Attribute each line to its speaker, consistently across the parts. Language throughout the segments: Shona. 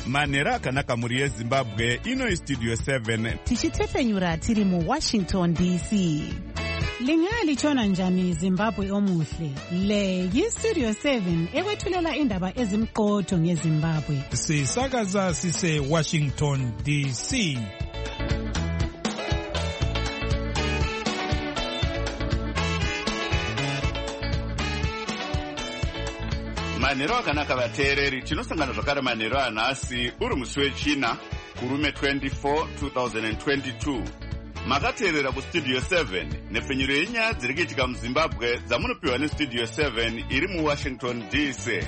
Speaker 1: manhero akanaka mhuri yezimbabwe. Ino istudio 7
Speaker 2: tichitefenyura tiri muWashington DC.
Speaker 3: Lingalitshona njani Zimbabwe omuhle? Le yistudio 7 ekwethulela indaba ezimqotho ngeZimbabwe.
Speaker 4: Sisakaza sise Washington DC.
Speaker 1: manhero akanaka vateereri. Tinosangana zvakare manhero anhasi uri musi wechina kurume 24 2022. Makateerera kustudio 7 nepfenyuro yenyaya dziri kuitika muZimbabwe dzamunopiwa nestudio 7 iri muWashington DC.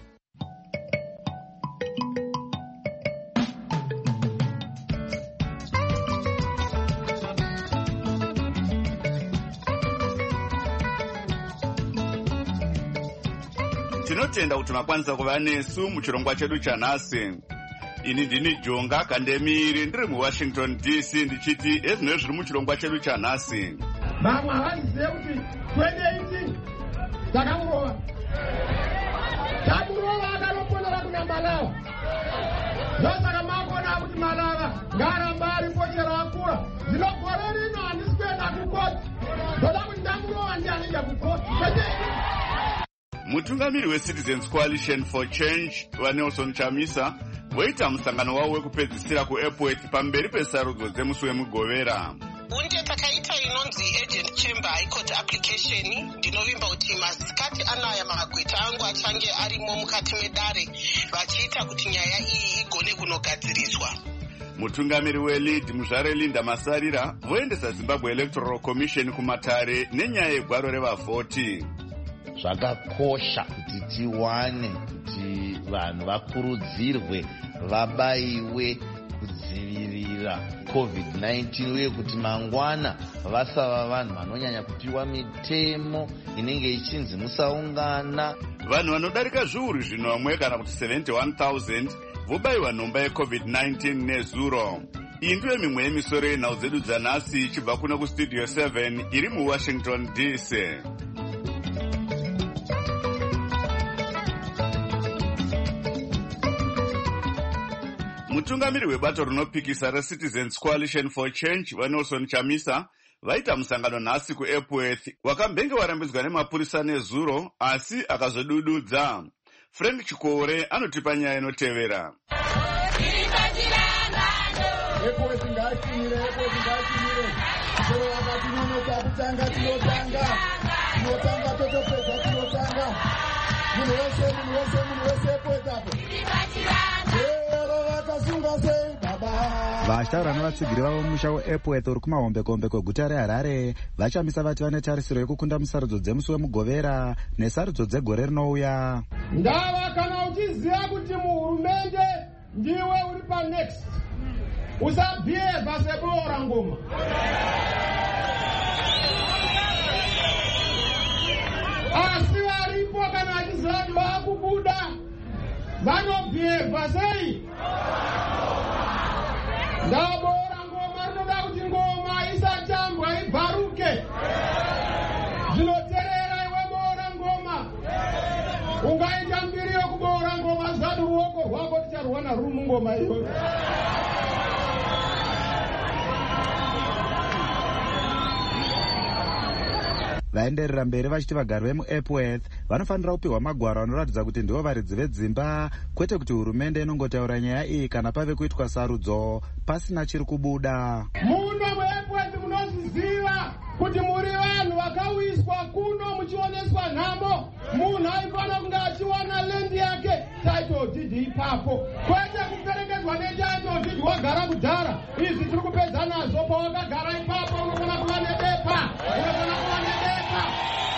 Speaker 1: Tinotenda kuti makwanisa kuva nesu muchirongwa chedu chanhasi. Ini ndini Jonga Kandemiri ndiri muWashington DC ndichiti ezvinhu zviri muchirongwa chedu chanhasi.
Speaker 5: Vamwe havaizive kuti 2018 takamurova. Tamurova akanoponera kuna Malawa. Ndosaka makona kuti Malawa ngaramba aripo chero akura. Zvino gore rino handisi kuenda kukoti. Ndoda kuti ndamurova ndianenge kukoti.
Speaker 1: Mutungamiri weCitizens Coalition for Change vaNelson Chamisa voita musangano wavo wekupedzisira kuAirport pamberi pesarudzo dzemusi wemugovera.
Speaker 6: Unde takaita inonzi agent chamber high court application. Ndinovimba kuti masikati anaya magweta angu achange arimo mukati medare vachiita kuti nyaya iyi igone kunogadziriswa.
Speaker 1: Mutungamiri weLead Muzvare Linda Masarira voendesa Zimbabwe Electoral Commission kumatare nenyaya yegwaro revavhoti.
Speaker 7: Zvakakosha kuti tiwane kuti vanhu vakurudzirwe vabaiwe kudzivirira COVID-19 uye kuti mangwana vasava vanhu vanonyanya kupiwa mitemo inenge ichinzi musaungana.
Speaker 1: Vanhu vanodarika zviuru zvinomwe kana kuti 71,000 vobaiwa nhomba yeCovid-19 nezuro. Iyi ndiyo mimwe yemisoro yenhau dzedu dzanhasi ichibva kuno kustudio 7 iri muWashington DC. Mutungamiri webato rinopikisa reCitizens Coalition for Change vaNelson Chamisa vaita musangano nhasi kuAirport wakambenge warambidzwa nemapurisa nezuro asi akazodududza. Frank Chikore anotipa nyaya inotevera.
Speaker 8: Vashtaura nevatsigiri vavo mumusha weAirport uri kumahombekombe kweguta reHarare vachamisa vati vane tarisiro yekukunda musarudzo dzemusi wemugovera nesarudzo dzegore rinouya.
Speaker 5: Ndava kana uchiziva kuti muhurumende ndiwe uri panext, usabhiyevha seboora ngoma. Asi varipo kana achiziva kuti vakubuda vanobhiyevha sei? Ndaboora ngoma rinoda kuti ngoma isatambwa ibvaruke. Zvinoterera iwe boora ngoma. Ungaita mbiri yokuboora ngoma zadu ruoko rwako ticharwana ruri mungoma iyoyo.
Speaker 8: Vaenderera mberi vachiti vagari vemuAirport vanofanira kupiwa magwaro anoratidza kuti ndivo varidzi vedzimba, kwete kuti hurumende inongotaura nyaya iyi kana pave kuitwa sarudzo pasina chiri kubuda.
Speaker 5: Muno muAirport munozviziva kuti muri vanhu vakawiswa kuno muchioneswa nhamo. Munhu aifanira kunge achiwana lendi yake title deed ipapo, kwete kuperekedzwa netitle deed wagara kudhara. Izvi tiri kupedza nazvo. Pawakagara ipapo unofana kuva nebepa, unofana kuva nebepa.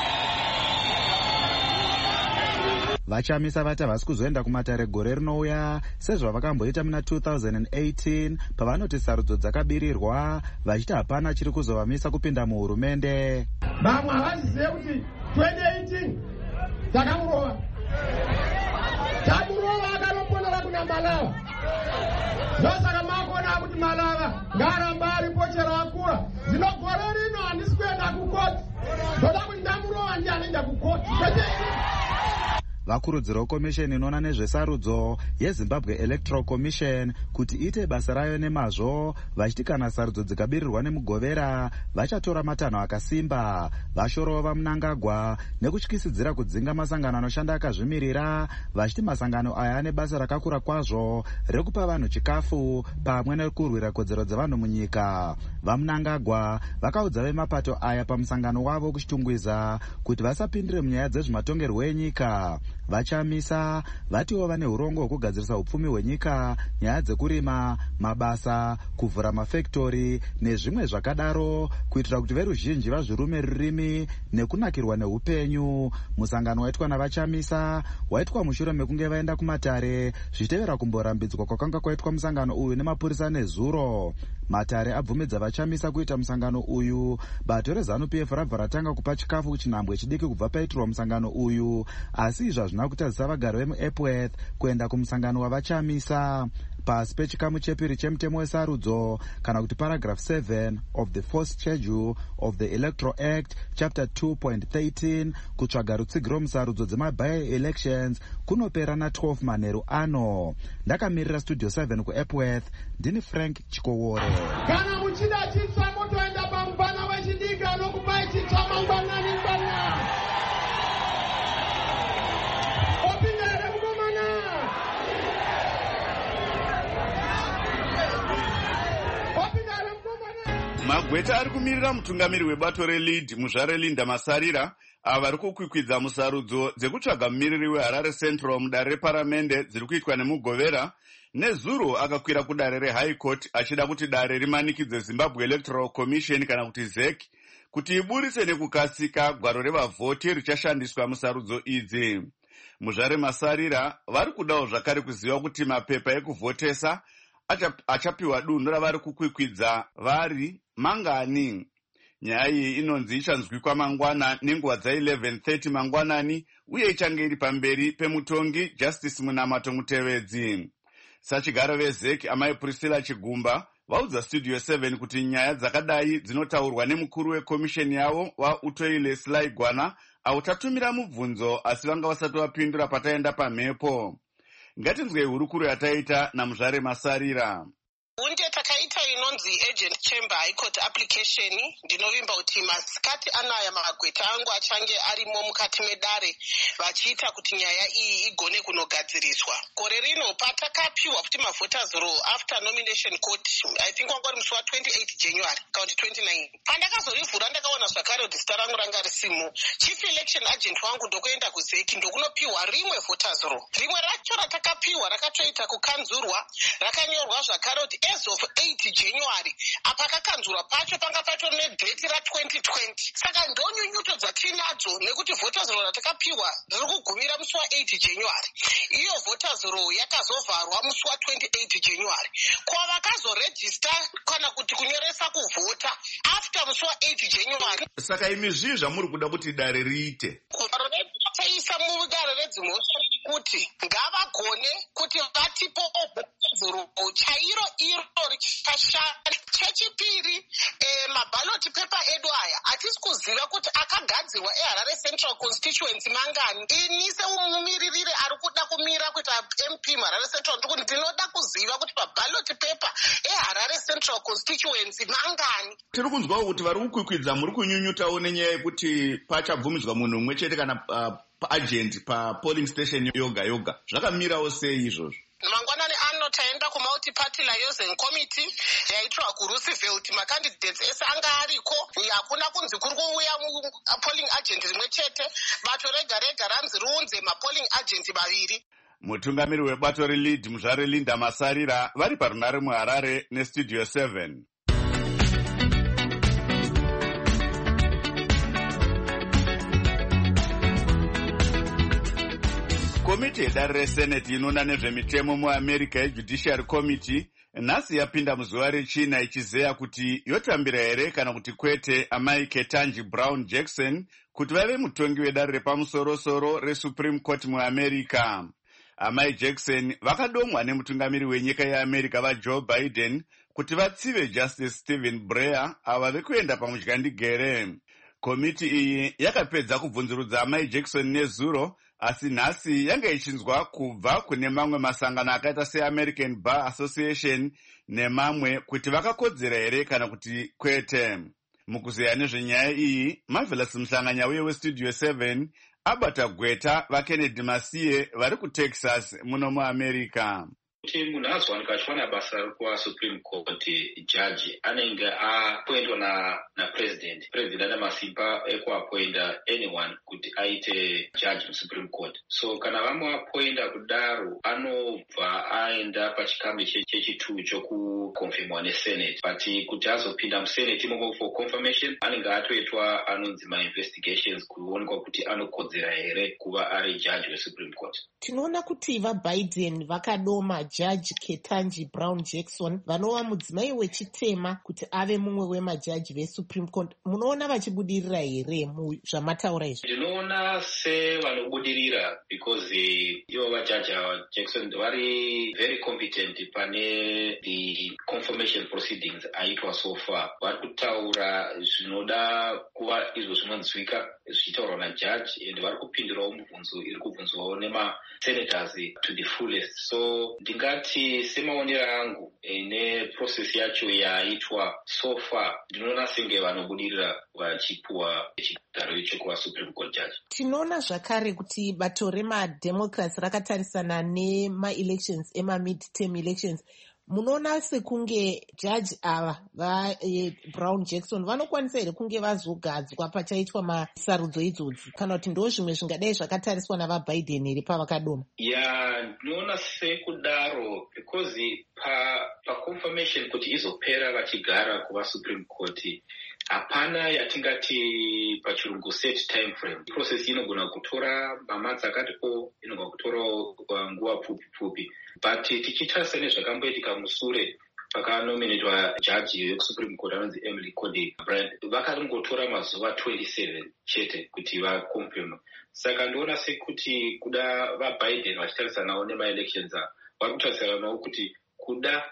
Speaker 8: Vachamisa vati havasi kuzoenda kumatare gore rinouya sezvavakamboita muna 2018 pavanoti sarudzo dzakabirirwa vachiti hapana chiri kuzovamisa kupinda muhurumende.
Speaker 5: Vamwe havaizive kuti 2018 takamurova. Tamurova akanoponera kuna Malawa. Ndosaka makona kuti Malawa ngaramba aripo chero akura. Zvino gore rino handisi kuenda kukoti. Ndoda kuti ndamurova ndianenge kukoti.
Speaker 8: vakurudzirawo komisheni inoona nezvesarudzo yezimbabwe electoral commission kuti ite basa rayo nemazvo, vachiti kana sarudzo dzikabirirwa nemugovera vachatora matanho akasimba. Vashorawo vaMnangagwa nekutyisidzira kudzinga masangano anoshanda akazvimirira, vachiti masangano aya ane basa rakakura kwazvo rekupa vanhu chikafu pamwe nekurwira kodzero dzevanhu munyika. VaMnangagwa vakaudza vemapato aya pamusangano wavo kuchitungwiza kuti vasapindire munyaya dzezvematongerwo enyika. Vachamisa vatiwo vane urongo hwekugadzirisa upfumi hwenyika, nyaya dzekurima, mabasa, kuvhura mafektori nezvimwe zvakadaro, kuitira kuti veruzhinji vazvirume rurimi nekunakirwa neupenyu. Musangano waitwa navachamisa waitwa mushure mekunge vaenda kumatare zvichitevera kumborambidzwa kwakanga kwaitwa musangano uyu nemapurisa nezuro. Matare abvumidza vachamisa kuita musangano uyu. Bato reZANU-PF rabva ratanga kupa chikafu kuchinhambwe chidiki kubva paitirwa musangano uyu, asi izvi hazvina kutadzisa vagari vemuEpworth kuenda kumusangano wavachamisa. Pasi pechikamu chepiri chemutemo wesarudzo kana kuti paragraph 7 of the fourth schedule of the Electoral Act chapter 2.13 kutsvaga rutsigiro musarudzo dzemaby-elections kunopera na12 manheru ano. Ndakamirira studio 7 kuEpworth, ndini Frank Chikowore.
Speaker 5: Kana muchida chitsva motoenda pamubana wechidiki anokupai chitsva mangwanani ngwana.
Speaker 1: Magweta ari kumirira mutungamiri webato reLead muzvare Linda Masarira ava vari kukwikwidza musarudzo dzekutsvaga mumiriri weHarare Central mudare reparamende dziri kuitwa nemugovera. Nezuro akakwira kudare reHigh Court achida kuti dare rimanikidze Zimbabwe Electoral Commission kana kuti ZEC kuti iburise nekukasika gwaro revavhoti richashandiswa musarudzo idzi. Muzvare Masarira vari kudawo zvakare kuziva kuti mapepa ekuvhotesa achapiwa dunhu ravari kukwikwidza vari mangani. Nyaya iyi inonzi ichanzwikwa mangwana nenguva dza11:30 mangwanani uye ichange iri pamberi pemutongi Justice Munamato Mutevedzi. Sachigaro vezek amai Priscilla Chigumba vaudza Studio 7 kuti nyaya dzakadai dzinotaurwa nemukuru wekomisheni yavo waUtoile Selaigwana autatumira mubvunzo asi vanga vasati vapindura pataenda pamhepo. Ngatinzwe hurukuru yataita namuzvare Masarira.
Speaker 6: Hunde takaita inonzi agent chamber high court application. Ndinovimba kuti masikati anaya magweta angu achange arimo mukati medare vachiita kuti nyaya iyi igone kunogadziriswa. Gore rino patakapiwa kuti mavoters roll after nomination court, I think wangori musi wa 28 January county 29. Pandakazorivhura ndakaona zvakare kuti zita rangu ranga risimo. Chief election agent wangu ndokuenda kuzeki ndokunopiwa rimwe voters roll. Rimwe racho ratakapiwa rakatoita kukanzurwa rakanyorwa zvakare kuti as of 8 January apa kakanzurwa pacho panga pacho nedate ra 2020. Saka ndonyunyuto dzatinadzo nekuti voters roll ratakapiwa riri kugumira musi wa 8 January. Iyo voters roll yakazovharwa musi wa 28 January. Kwavakazoregister kana kuti kunyoresa kuvhota after musi wa 8 January.
Speaker 1: Saka imi zvii zvamuri kuda kuti dare riite?
Speaker 6: Taisa mudare redzimhosva kuti ngavagone kuti vatipo vhoters chairo iro richashanda. Chechipiri, mabaloti pepa edu aya hatisi kuziva kuti akagadzirwa eHarare Central Constituency mangani. Inise umumiririre ari kuda kumira kuita MP muHarare Central ndikuti ndinoda kuziva kuti pabaloti pepa eHarare Central Constituency mangani.
Speaker 1: Tiri kunzwawo kuti vari kukwikwidza muri kunyunyutawo nenyaya yekuti pachabvumidzwa munhu umwe chete kana agent polling station yoga yoga. Zvakamirawo sei izvozvo?
Speaker 6: Mangwanani ano taenda kumulti-party liaison committee yaitwa kuRoosevelt. Macandidates ese anga ariko, hakuna kunzi kuri kuuya polling agent rimwe chete. Bato rega rega ranzi riunze mapolling agent vaviri.
Speaker 1: Mutungamiri webato reLead muzvare Linda Masarira vari parunare muHarare neStudio 7. Komiti yedare reSenate inoona nezvemitemo muAmerica yeJudiciary Committee nhasi yapinda muzuva rechina ichizeya kuti yotambira here kana kuti kwete amai Ketanji Brown Jackson kuti vave mutongi wedare repamusoro-soro reSupreme Court muAmerica. Amai Jackson vakadomwa nemutungamiri wenyika yeAmerica vaJoe Biden kuti vatsive Justice Stephen Breyer ava vekuenda pamudyandigere. Komiti iyi yakapedza kubvunzurudza amai Jackson nezuro asi nhasi yange ichinzwa kubva kune mamwe masangano akaita seAmerican Bar Association nemamwe kuti vakakodzera here kana kuti kwete. Mukuzeya nezvenyaya iyi, Marvelous Mhlanganya uye weStudio 7 abata gweta vaKennedy Masiye vari kuTexas muno muAmerica.
Speaker 9: Kuti munhu azowanika achiwana basa kuvaSupreme Court, jaji anenge apoindwa napresident. President ane masimba ekuapoinda anyone kuti aite jaji muSupreme Court. So kana vamuapoinda kudaro, anobva aenda pachikamu chechitu chokukonfirmwa neSenate. But kuti azopinda muSenate imomo for confirmation, anenge atoitwa anonzi ma-investigations kuonekwa kuti anokodzera here kuva ari jaji weSupreme Court.
Speaker 6: Tinoona kuti vaBiden vakadoma Judge Ketanji Brown Jackson vanova mudzimai wechitema kuti ave mumwe wemajaji veSupreme Court. Munoona vachibudirira here muzvamataura izvi?
Speaker 9: Ndinoona sevanobudirira because ivo vajaji Jackson vari very competent pane the confirmation proceedings aitwa so far. Vari kutaura zvinoda kuva izvo zvinonzwika zvichitaurwa najaji, and vari kupindirawo mubvunzo iri kubvunzwawo senators to the fullest. So ndingati semaonero angu neprocess yacho yaitwa so far, ndinoona senge vanobudirira vachipuwa chigaro icho kuvaSupreme Court judge.
Speaker 6: Tinoona zvakare kuti bato remademocrats rakatarisana nema-elections ema-mid-term elections. Munoona sekunge jaji ava vaBrown Jackson vanokwanisa here kunge vazogadzwa pachaitwa masarudzo idzodzi, kana kuti ndo zvimwe zvingadai zvakatariswa navaBiden here pavakadoma?
Speaker 9: Ndinoona sekudaro because paconfirmation kuti izopera vachigara kuvaSupreme Court, hapana yatingati pachirungu set time frame. Process inogona kutora mamadzi akati inogona kutora nguva pfupi. But tichitarisa nezvakamboitika musure pakanominatwa jaji wekuSupreme Court anonzi Emily Coney Barrett, vakangotora mazuva 27 chete kuti vakonfirma. Saka ndoona sekuti kuda vaBiden vachitarisanawo nema-elections vari kutarisanawo kuti kuda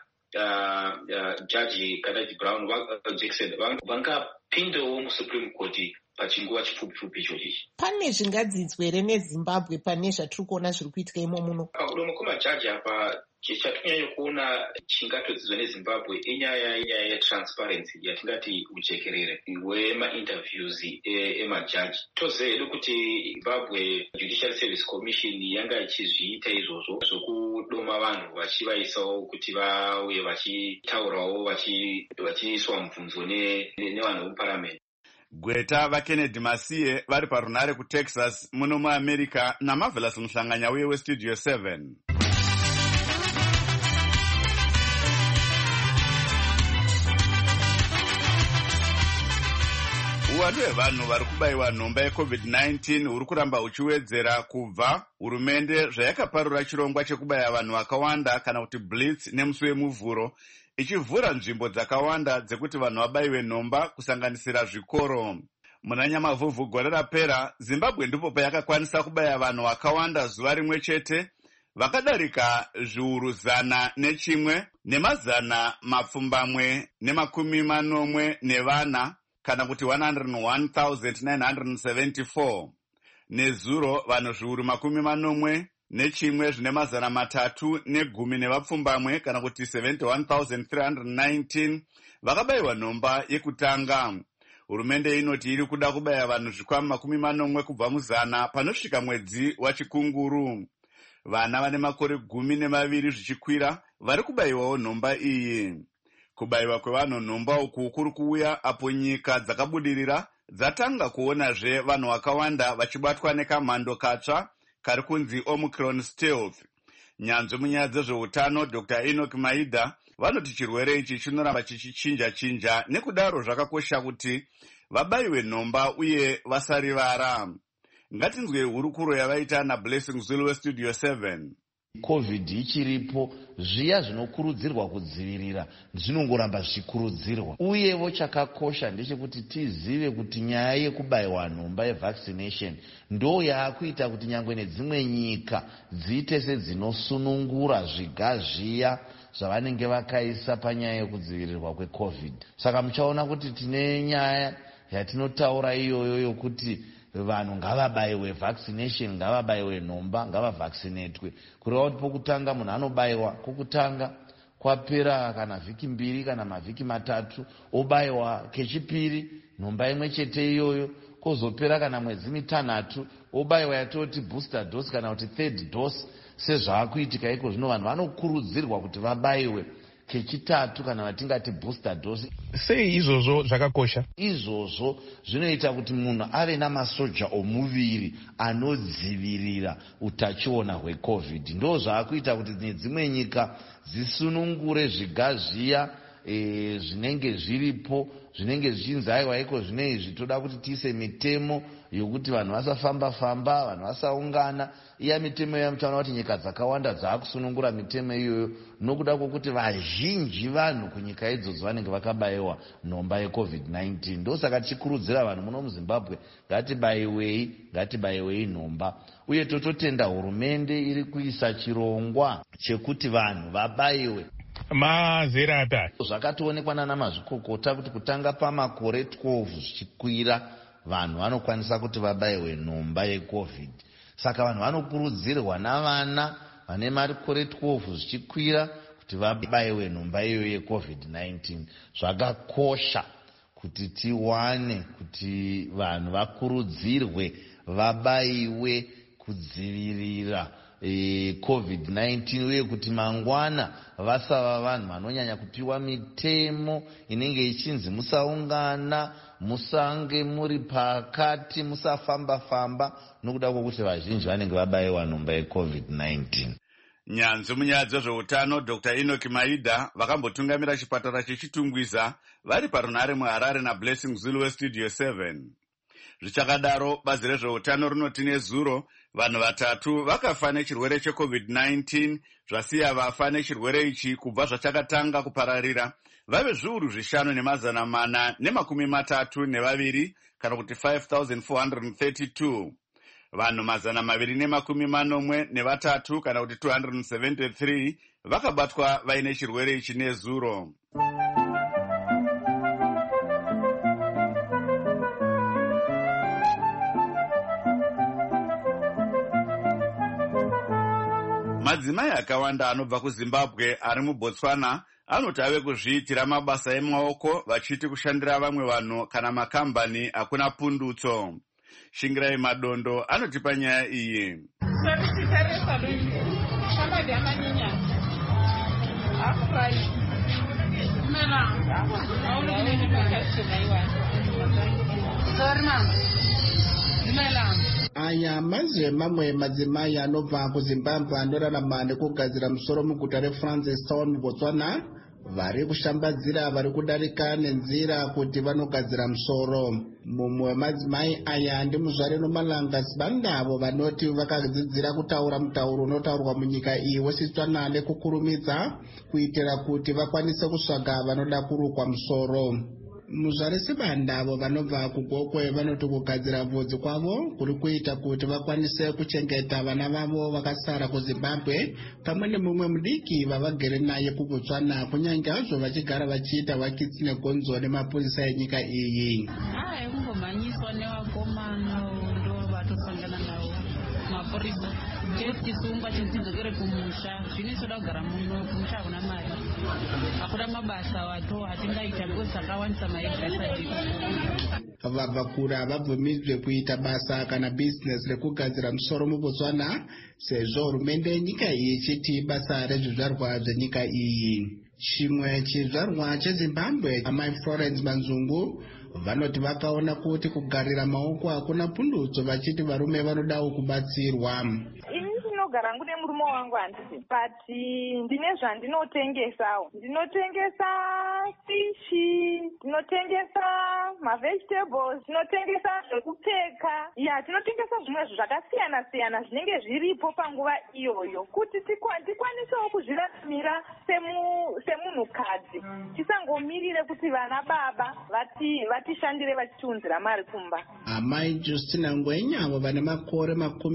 Speaker 9: jaji Ketanji Brown Jackson vangapindawo muSupreme Court pachinguva chipfupi ichochi.
Speaker 6: Pane zvingadzidzwe here neZimbabwe pane zvatiri kuona zviri kuitika imo muno?
Speaker 9: Pakudomo kwemajaji apa, chatonyanya kuona chingatodzidzwa neZimbabwe inyaya yetransparency yatingati ujekerere hwema-interviews emajaji. Toziva hedu kuti Zimbabwe Judicial Service Commission yanga ichizviita izvozvo zvokudoma vanhu vachivaisawo kuti vauye vachitaurawo vachiiswa mubvunzo nevanhu vemuparamendi.
Speaker 1: Gweta vaKennedy Masiye vari parunare kuTexas muno muAmerica naMarvelous Mhlanganya uye weStudio 7. Uwandu hwevanhu vari kubayiwa nhomba yeCovid-19 huri kuramba huchiwedzera kubva hurumende zvayakaparura chirongwa chekubaya vanhu vakawanda kana kuti blitz nemusi wemuvhuro, ichivhura nzvimbo dzakawanda dzekuti vanhu vabayiwe nhomba kusanganisira zvikoro. Muna Nyamavhuvhu gore rapera, Zimbabwe ndipo payakakwanisa kubaya vanhu vakawanda zuva rimwe chete, vakadarika zviuru 100 nemazana mapfumbamwe nemakumi manomwe nevana, kana kuti 101,974. Nezuro vanhu zviuru 40 zvine mazana 310 nevapfumbamwe, kana kuti 71,319 vakabayiwa nhomba yekutanga. Hurumende inoti iri kuda kubaya vanhu zvikwama 40 kubva muzana panosvika mwedzi wachikunguru. Vana vane makore 12 zvichikwira vari kubayiwawo nhomba iyi. Kubayiwa kwevanhu nhomba uku kuri kuuya apo nyika dzakabudirira dzatanga kuonazve vanhu vakawanda vachibatwa nekamhando katsva kari kunzi Omicron stealth. Nyanzvi munyaya dzezveutano Dr. Enoch Maida vanoti chirwere ichi chinoramba chichichinja nekudaro zvakakosha kuti vabayiwe nhomba uye vasarivara. Ngatinzwe hurukuro yavaita naBlessing Zulu weStudio 7.
Speaker 7: COVID ichiripo, zviya zvinokurudzirwa kudzivirira zvinongoramba zvichikurudzirwa. Uyewo chakakosha ndechekuti tizive kuti nyaya yekubayiwa nhomba yevaccination ndo yaakuita kuti nyangwe nedzimwe nyika dziite sedzinosunungura zviga zviya zvavanenge vakaisa panyaya yekudzivirirwa kweCovid. Saka muchaona kuti tine nyaya yatinotaura iyoyo yokuti vanhu ngavabayiwe vaccination, ngavabayiwe nhomba, ngavavaccinatwe kureva kuti pokutanga munhu anobayiwa kokutanga kwapera kana vhiki 2 kana mavhiki 3 obayiwa kechipiri nhomba imwe chete iyoyo, kozopera kana mwedzi 6 obayiwa yatoti booster dose kana kuti third dose. Sezvaakuitika iko zvino vanhu vanokurudzirwa kuti vabayiwe kechitatu kana vatingati booster dose.
Speaker 4: Sei izvozvo zvakakosha?
Speaker 7: Izvozvo zvinoita kuti munhu ave namasoja omuviri anodzivirira utachiona hwecovid. Ndo zvaakuita kuti nedzimwe nyika dzisunungure zvigazviya zvinenge zviripo, zvinenge zvichinzi aiwa iko zvinezvi toda kuti tiise mitemo yokuti vanhu vasafamba-famba, vanhu vasaungana. Iya mitemo iya mutaona kuti nyika dzakawanda dzaakusunungura mitemo iyoyo nokuda kwokuti vazhinji vanhu kunyika idzodzo vanenge vakabayiwa nhomba yeCovid-19. Ndosaka tichikurudzira vanhu muno muZimbabwe ngatibayiwei nhomba, uye tototenda hurumende iri kuisa chirongwa chekuti vanhu vabayiwe.
Speaker 4: Mazera api?
Speaker 7: Zvakatoonekwa nana mazvikokota kuti kutanga pamakore 12 zvichikwira vanhu vanokwanisa kuti vabayiwe nhomba yeCovid. Saka vanhu vanokurudzirwa navana vane makore 12 zvichikwira kuti vabayiwe nhomba iyo yeCovid-19. Zvakakosha kuti tiwane kuti vanhu vakurudzirwe vabayiwe kudzivirira COVID-19, uye kuti mangwana vasava vanhu vanonyanya kupiwa mitemo inenge ichinzi musaungana, musange muri pakati, musafamba-famba, nokuda kwokuti vazhinji vanenge vabayiwa nhomba yeCovid-19.
Speaker 1: Nyanzvi munyaya dzezveutano Dr. Enoch Maida vakambotungamira chipatara chechitungwiza vari parunhare muHarare naBlessing Zulu weStudio 7. Zvichakadaro, bazi rezveutano rinoti nezuro vanhu 3 vakafa nechirwere cheCovid-19, zvasiya vafa nechirwere ichi kubva zvachakatanga kupararira vave zviuru 5,432 kana kuti 5,432. Vanhu 243 kana kuti 273 vakabatwa vaine chirwere ichi nezuro. Madzimai akawanda anobva kuZimbabwe ari muBotswana anoti ave kuzviitira mabasa emaoko vachiti kushandira vamwe vanhu kana makambani akuna pundutso. Shingirai Madondo anotipa nyaya iyi.
Speaker 10: Aya mazve mamwe madzimai anobva kuZimbabwe anorarama nekugadzira musoro muguta reFrancistown muBotswana vari kushambadzira vari kudarika nenzira kuti vanogadzira musoro. Mumwe wemadzimai aya ndimuzvare Nomalanga Sibandavo vanoti vakadzidzira kutaura mutauro unotaurwa munyika iyi weChitswana nekukurumidza kuitira kuti vakwanise kusvaga vanoda kurukwa musoro. Muzvare Sibandavo vanobva kuGokwe vanoti kugadzira bvudzi kwavo kuri kuita kuti vakwanise kuchengeta vana vavo vakasara kuZimbabwe pamwe nemumwe mudiki vavagere naye kuBotswana, kunyange hazvo vachigara vachiita vakitsi negonzo nemapurisa enyika iyi.
Speaker 11: Kungomhanyiswa nevakomana ndo vatosangana navo mapurisa tisunga tidzokere kumusha. Zvino isoda kugara muno kumusha hakuna mari, hakuna mabasa wato hatingaita because akawandisa maexercise.
Speaker 10: Vabva kure havabvumidzwe kuita basa kana business rekugadzira musoro muBotswana sezvo hurumende yenyika iyi ichiti basa rezvizvarwa zvenyika iyi. Chimwe chizvarwa cheZimbabwe, amai Florence Manzungu, vanoti vakaona kuti kugarira maoko hakuna pundutso, vachiti varume vanodawo kubatsirwa.
Speaker 12: Ndinogara ngune murume wangu handisi, but ndine zvandinotengesawo. Ndinotengesa fishi, ndinotengesa mavegetables, ndinotengesa zvekupfeka. Tinotengesa zvimwe zvakasiyana siyana zvinenge zviripo panguva iyoyo kuti tikwanisewo kuzviraramira semunhukadzi, tisangomirire kuti vana baba vatishandire vachitiunzira mari kumba.
Speaker 10: Amai Justina Ngwenya avo vane makore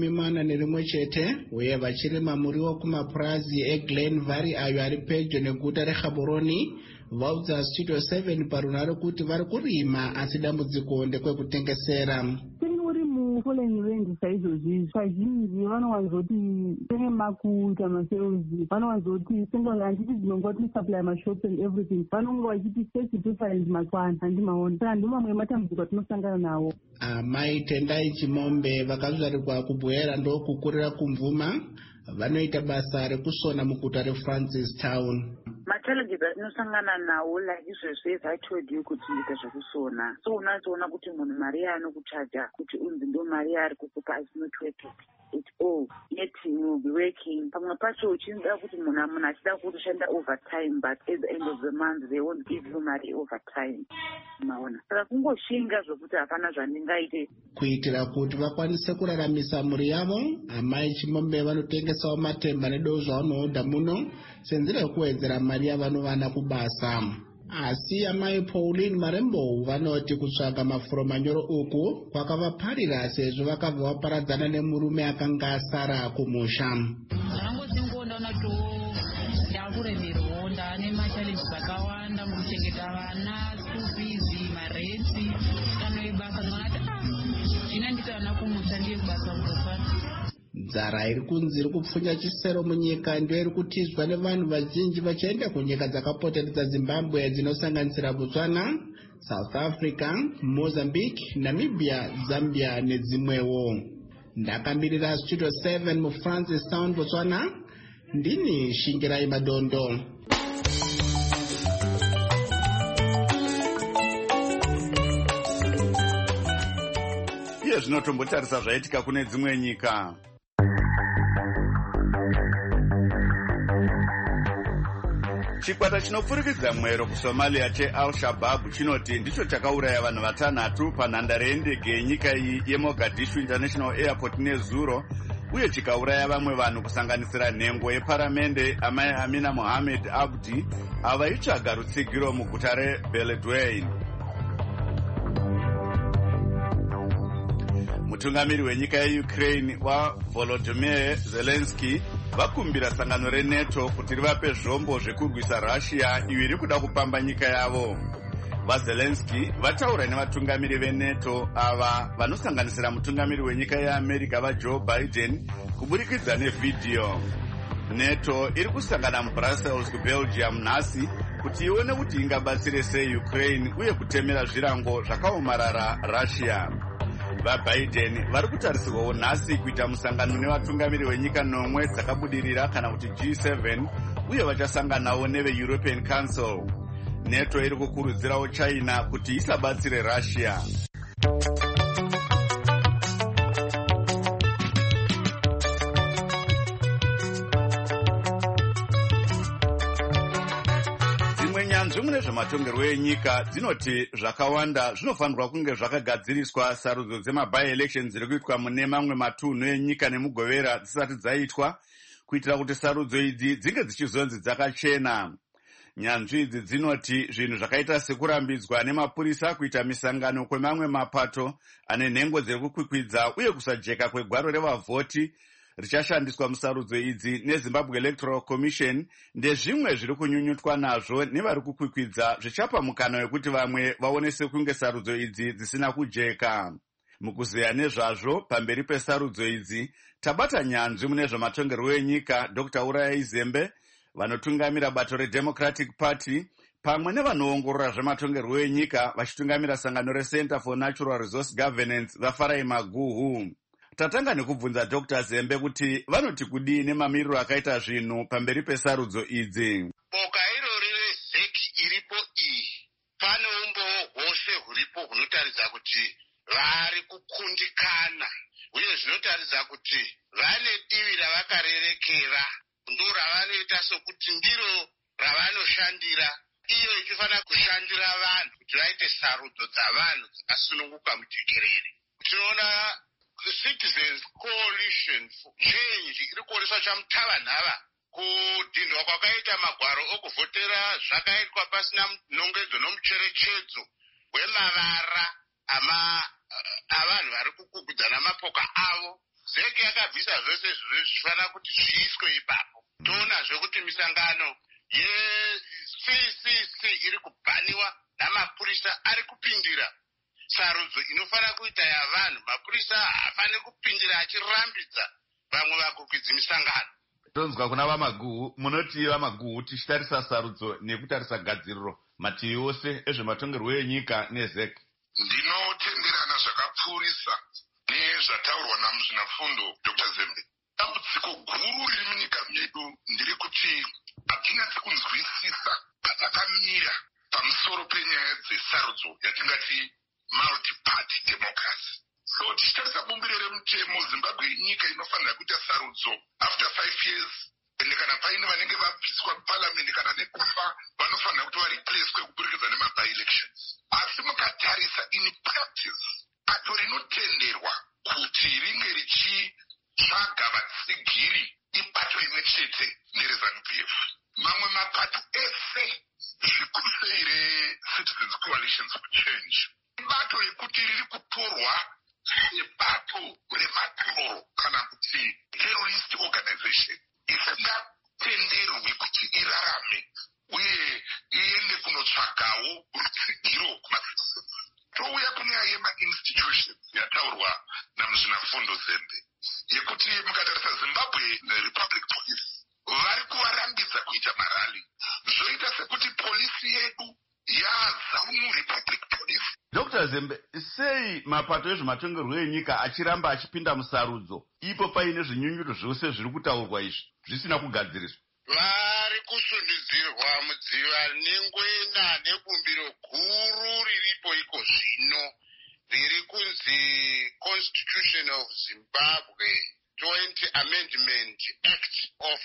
Speaker 10: 41 chete uye vachirima muriwo kumapurazi eGlen Valley ayo ari pedyo neguta reGaborone vaudza Studio 7 parunhare kuti vari kurima asi dambudziko ndekwekutengesera.
Speaker 13: Tiri murimi mafoleni voendesa izvozvizvi kazhinji vanowanzoti senge makuita maseuzi vanowanzoti senge handiti dzinonga tisapply mashops and everything vanonga vachiti safety preference makwana handimaona saka ndimamwe matambudziko atinosangana nawo.
Speaker 10: Amai Tendai Chimombe vakazvarirwa kubwera ndokukurira kumvuma vanoita basa rekusona muguta reFrancis Town.
Speaker 14: Machallenges atinosangana nawo like izvezvo as I told you kuti ita zvekusona. So unozoona kuti munhu mari yaanokuchaja kuti unzi ndo mari yaari kukupa is not worth it at all. Yet you will be working. Pamwe pacho uchinza kuti munhu achida kutoshanda overtime but at the end of the month they won't give you mari overtime. Maona. Saka kungoshinga zvokuti hapana zvandingaite.
Speaker 10: Kuitira kuti vakwanise kuraramisa mhuri yavo, amai Chimombe vanotengesawo matemba nedo zvavanohodha muno senzira yekuwedzera mari yavanovana kubasa. Asi amai Pauline Marembo vanoti kutsvaga mafuro manyoro uku kwakavaparira sezvo vakabva vaparadzana nemurume akanga asara kumusha.
Speaker 11: Ndangozvingoona kuti ndakuremerwawo ndaane machallenges akawanda mukuchengeta vana, school fees, marenti, kana ibasa ndinoti zvinanditana kumusha ndiye kubasa kuzofana.
Speaker 10: Nzara iri kunzi iri kupfunya chisero munyika ndiyo iri kutizwa nevanhu vazhinji vachienda kunyika dzakapoteredza Zimbabwe dzinosanganisira Botswana, South Africa, Mozambique, Namibia, Zambia nedzimwewo. Ndakamirira Studio 7 muFrancis Town, Botswana, ndini Shingirai Madondo.
Speaker 1: Iye zvinotombotarisa zvaitika kune dzimwe nyika. Chikwata chinopfurikidza mwero kuSomalia cheAl-Shabaab chinoti ndicho chakauraya vanhu 6 panhandare yendege yenyika iyi yeMogadishu International Airport nezuro, uye chikauraya vamwe vanhu kusanganisira nhengo yeparamende amai Amina Mohamed Abdi avaitsvaga rutsigiro muguta reBeledweyne. Mutungamiri wenyika yeUkraine waVolodymyr Zelensky vakumbira sangano reNATO kuti rivape zvombo zvekurwisa Russia iyo iri kuda kupamba nyika yavo. VaZelensky vataura nevatungamiri veNATO ava vanosanganisira mutungamiri wenyika yeAmerica vaJoe Biden kuburikidza nevhidhiyo. NATO iri kusangana muBrussels kuBelgium nhasi kuti ione kuti ingabatsire sei Ukraine uye kutemera zvirango zvakaomarara Russia. VaBiden vari kutarisirwawo nhasi kuita musangano nevatungamiri wenyika 9 dzakabudirira kana kuti G7 uye vachasanganawo neveEuropean Council. NATO iri kukurudzirawo China kuti isabatsire Russia. Zvimwe zvematongerwo enyika dzinoti zvakawanda zvinofanirwa kunge zvakagadziriswa sarudzo dzema-by-elections dziri kuitwa mune mamwe matunhu enyika nemugovera dzisati dzaitwa, kuitira kuti sarudzo idzi dzinge dzichizonzi dzakachena. Nyanzvi idzi dzinoti zvinhu zvakaita sekurambidzwa nemapurisa kuita misangano kwemamwe mapato ane nhengo dziri kukwikwidza uye kusajeka kwegwaro revavhoti richashandiswa musarudzo idzi neZimbabwe Electoral Commission ndezvimwe zviri kunyunyutwa nazvo nevari kukwikwidza zvichapa mukana wekuti vamwe vaone sekunge sarudzo idzi dzisina kujeka. Mukuziya nezvazvo pamberi pesarudzo idzi tabata nyanzvi mune zvematongerwo enyika Dr. Uraya Izembe vanotungamira bato reDemocratic Party pamwe nevanoongorora zvematongerwo enyika vachitungamira sangano reCenter for Natural Resource Governance vaFarai Maguhu. Tatanga nekubvunza Dr. Zembe kuti vanoti kudii nemamiriro akaita zvinhu pamberi pesarudzo idzi.
Speaker 15: Boka irori rezeki iripo iyi pane umbowo hwose huripo hunotaridza kuti vari kukundikana uye zvinotaridza kuti vane divi ravakarerekera ndo ravanoita sokuti ndiro ravanoshandira iyo ichifanira kushandira vanhu kuti vaite sarudzo dzavanhu dzakasununguka mujekerere. Tinoona Citizens Coalition for Change iri kuonesa chamutavanhava kudhindwa kwakaita magwaro okuvhotera zvakaitwa pasina nongedzo nomucherechedzo wemavara avanhu vari kukugudzana mapoka avo. Zeki yakabvisa zvose zvichifanira kuti zviiswe ipapo. Toonazve kuti misangano yeCCC iri kubhaniwa namapurisa ari kupindira. sarudzo inofanira kuita yavanhu. Mapurisa hafaniri kupindira achirambidza vamwe vakukwidzi misangano.
Speaker 1: Tonzwa kuna vamaguhu, munoti vamaguhu tichitarisa sarudzo nekutarisa gadziriro mativi ose ezvematongerwo enyika nezek.
Speaker 16: Ndinotenderana zvakapfuurisa nezvataurwa namuzvinafundo Dr. Zembe. Dambudziko guru riri munyika medu nderekuti hatinatsi kunzwisisa patakamira pamusoro penyaya dzesarudzo yatingati multi-party democracy. So tichitarisa bumbiro remutemo, Zimbabwe inyika inofanira kuita sarudzo after 5 years. Ende kana paine vanenge vabviswa parliament kana nekufa vanofanira kuti vareplacwe kuburikidza nema-by-elections. Asi mukatarisa in practice, bato rinotenderwa kuti ringe richitsvaga vatsigiri ibato imwe chete nereZANU-PF. Mamwe mapato ese zvikuru sei reCitizens Coalitions for Change ibato rekuti riri kutorwa sebato rematororo kana kuti terrorist organization isingatenderwi kuti irarame uye iende kunotsvagawo rutsigiro kumacitizens. Touya kunyaya yema-institutions yataurwa namuzvinafundo Zembe yekuti mukatarisa Zimbabwe Republic Police vari kuvarambidza kuita marali, zvoita sekuti polisi yedu yaZANU Republic Police.
Speaker 1: Dr. Zembe, sei mapato ezvematongerwo enyika achiramba achipinda musarudzo ipo paine zvinyunyuto zvose zviri kutaurwa izvi zvisina kugadziriswa?
Speaker 15: Vari kusundidzirwa mudziva nengwena nebumbiro guru riripo iko zvino riri kunzi Constitution of Zimbabwe 20 Amendment Act of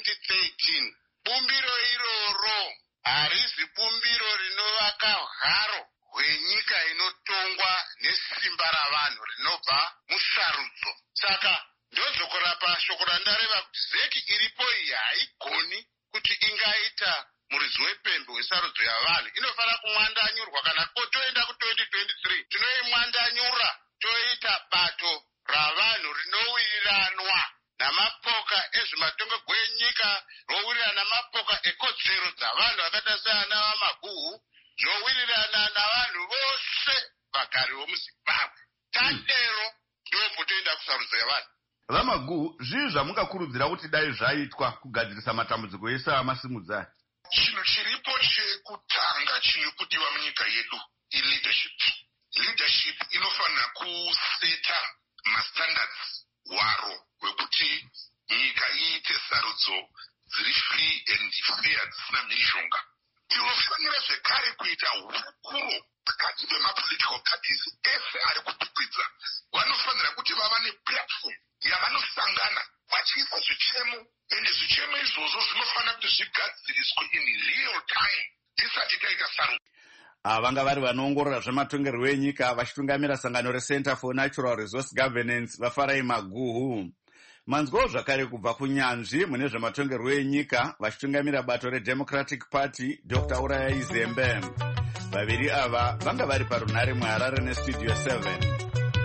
Speaker 15: 2013. Bumbiro iroro harizi bumbiro rinovaka hwaro hwenyika inotongwa nesimba ravanhu rinobva musarudzo. Saka ndozokorapa shoko randareva kuti zeki iripo iyi haigoni kuti ingaita muridzi wepembe wesarudzo yavanhu. Inofanira kumwandanyurwa kana toenda ku2023 tinoimwandanyura toita bato ravanhu rinowiriranwa namapoka ezvematongerwo enyika, rowirirana namapoka ekodzero dzavanhu vakaita seana vamaguhu, zvowirirana navanhu vose vagari vomuZimbabwe. Tatero ndopo toenda kusarudzo yavanhu.
Speaker 1: Vamaguhu, zvii zvamungakurudzira kuti dai zvaitwa kugadzirisa matambudziko ese amasimudzai?
Speaker 16: Chinhu chiripo chekutanga chiri kudiwa munyika yedu ileadership. Leadership inofanira kuseta mastandards waro wekuti nyika iite sarudzo dziri free and fair dzisina mhizhonga. Tinofanira zvekare kuita hukuru pakati pemapolitical parties ese ari kupikwidza. Vanofanira kuti vava neplatform yavanosangana vachiisa zvichemo, ende zvichemo izvozvo zvinofanira kuti zvigadziriswe in real time tisati taita sarudzo.
Speaker 1: Vanga vari vanoongorora zvematongerwo enyika vachitungamira sangano reCenter for Natural Resource Governance Vafarai Maguhu. Manzwawo zvakare kubva kunyanzvi mune zvematongerwo enyika vachitungamira bato reDemocratic Party Dr. Urayai Zembe. Vaviri ava vanga vari parunhare muHarare neStudio 7.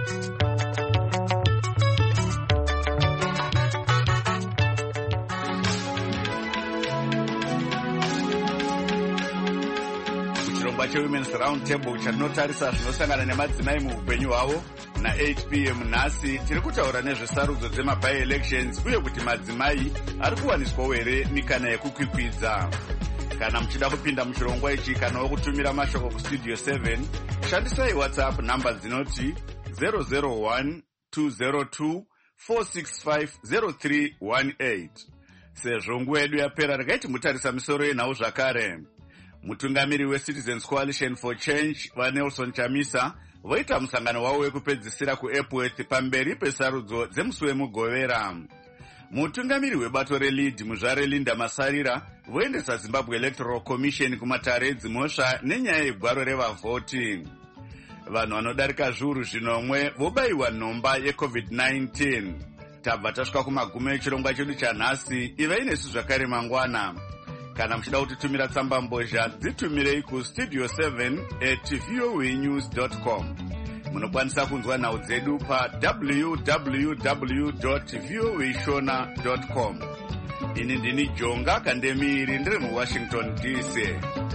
Speaker 1: Women's Round Table chatinotarisa zvinosangana nemadzimai muupenyu hwavo na8 p.m. nhasi tiri kutaura nezvesarudzo dzema-by-elections uye kuti madzimai ari kuwaniswawo here mikana yekukwikwidza. Kana muchida kupinda muchirongwa ichi kana wokutumira mashoko kustudio 7 shandisai WhatsApp namba dzinoti 001 202 465 0318. Sezvo nguva yedu yapera rakaiti mutarisa misoro yenhau zvakare. Mutungamiri weCitizens Coalition for Change vaNelson Chamisa voita musangano wavo wekupedzisira kuEpworth pamberi pesarudzo dzemusi wemugovera. Mutungamiri webato reLead muzvare Linda Masarira voendesa Zimbabwe Electoral Commission kumatare edzimhosva nenyaya yegwaro revavhoti. Vanhu vanodarika zviuru zvinomwe vobayiwa nhomba yeCovid-19. Tabva tasvika kumagumo echirongwa chedu chanhasi. Ivai nesu zvakare mangwana. Kana muchida kutitumira tsamba mbozha dzitumirei kustudio 7@voanews.com. Munokwanisa kunzwa nhau dzedu pa www.voashona.com. Ini ndini Jonga Kandemiri ndiri muWashington DC.